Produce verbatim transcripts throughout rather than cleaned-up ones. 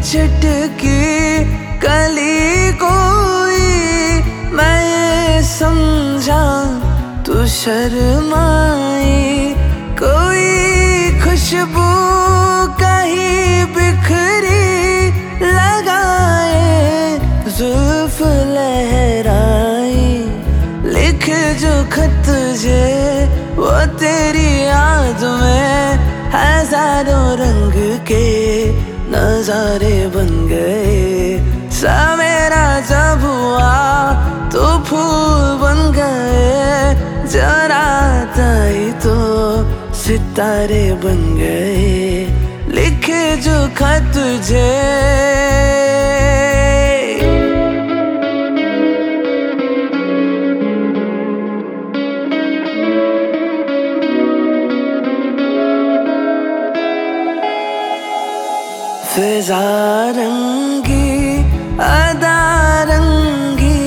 छिटकी कली कोई मैं समझा तू शर्माई, कोई खुशबू कहीं बिखरी लगाए जुल्फ लहराई। लिख जो खत जे वो तेरी याद में हजारों रंग के नजारे बन गए। सवेरा जब हुआ तो फूल बन गए, जरा ताई तो सितारे बन गए। लिखे जो खत तुझे फिजा रंगी अदा रंगी,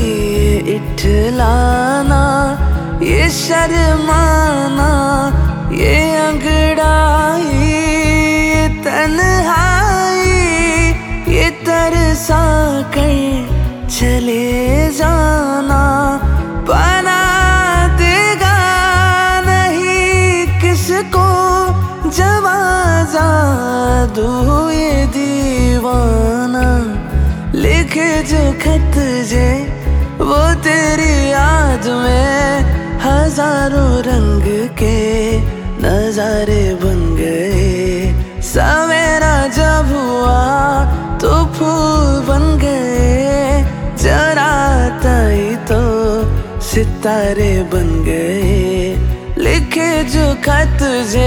इठलाना ये शर्माना ये अंगड़ाई, ये तन्हाई ये तरसा कर चले जाना। बना देगा नहीं किसको जवा जादू ये दीवाना। लिखे जो खत जे वो तेरी याद में हजारों रंग के नजारे बन गए। सवेरा जब हुआ तो फूल बन गए, जरा ताई तो सितारे बन गए। लिखे जो खत जे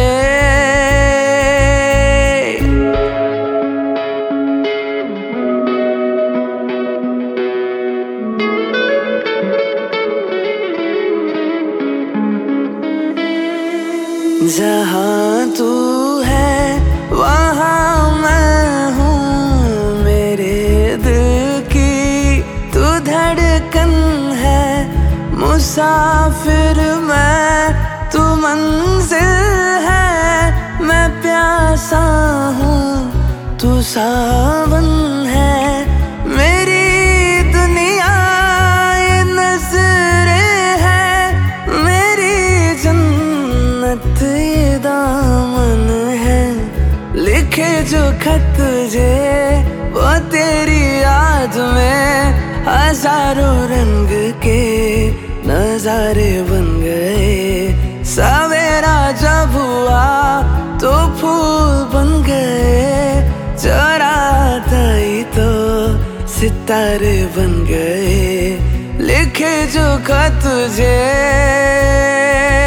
जहाँ तू है वहाँ मैं हूँ, मेरे दिल की तू धड़कन है। मुसाफिर मैं तू मंजिल है, मैं प्यासा हूँ तू सावन है। मेरी दुनिया ये नज़रें है, मेरी जन्नत ये दामन है। लिखे जो खत जे वो तेरी याद में हजारों रंग के नजारे बन गए। सवेरा जब हुआ तो फूल बन गए, जरा ताई तो सितारे बन गए। लिखे जो खत जे